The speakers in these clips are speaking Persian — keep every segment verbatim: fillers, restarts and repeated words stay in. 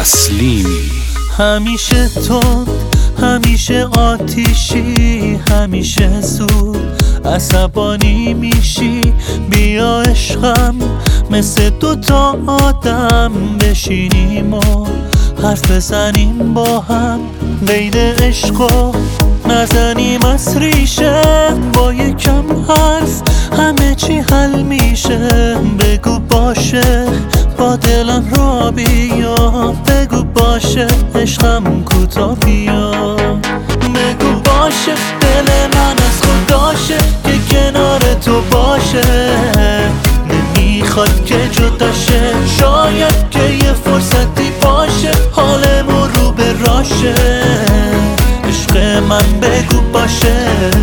تسلیمی. همیشه تند، همیشه آتیشی، همیشه زود عصبانی میشی. بیا عشقم مثل دوتا آدم بشینیم و حرف بزنیم با هم. قید عشقو نزنیم از ریشه، با یکم حرف همه چی حل میشه. بگو باشه با دلم را بیا، بگو باشه عشقم کوتا بیا. بگو باشه دل من از خداشه که کنار تو باشه، نمیخواد که جداشه. شاید که یه فرصتی باشه حالمون رو به راشه. عشق من بگو باشه.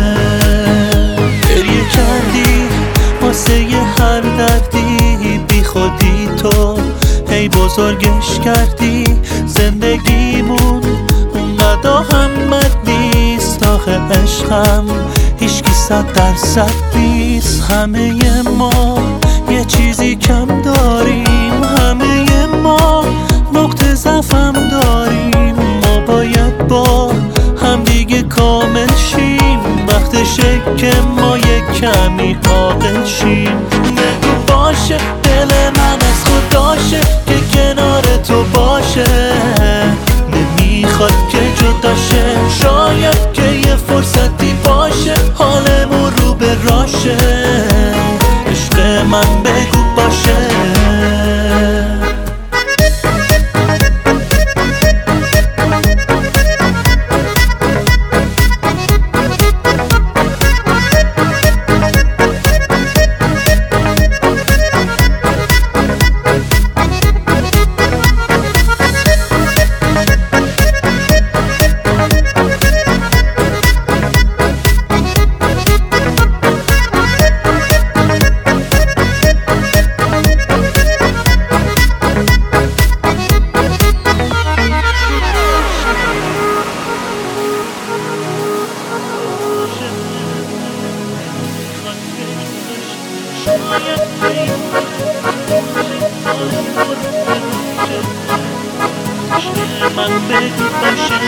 گریه کردی واسه یه هر دردی، بی خودی تو هی بزرگش کردی. زندگیمون اونقدر اهمیت نیست آخه عشقم هیچکی صد درصد نیست. همه ما یه چیزی کم داریم، همه ما نقطه ضعفم داریم. ما باید با هم دیگه کامل شیم، وقتشه که ما یه کمی عاقل شیم. بگو باشه دل من از خداشه که کنار تو باشه، نمیخواد که جداشه. شاید که یه فرصتی باشه حالمون رو به راشه. عشق من بگو باشه. من بگو باشه.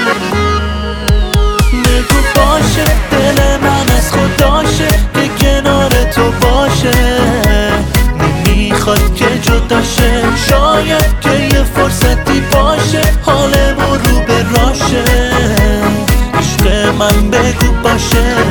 بگو باشه دل من از خداشه که کنار تو باشه، نمیخواد که جداشه. شاید که یه فرصتی باشه حالمون رو به راشه. عشق من بگو باشه.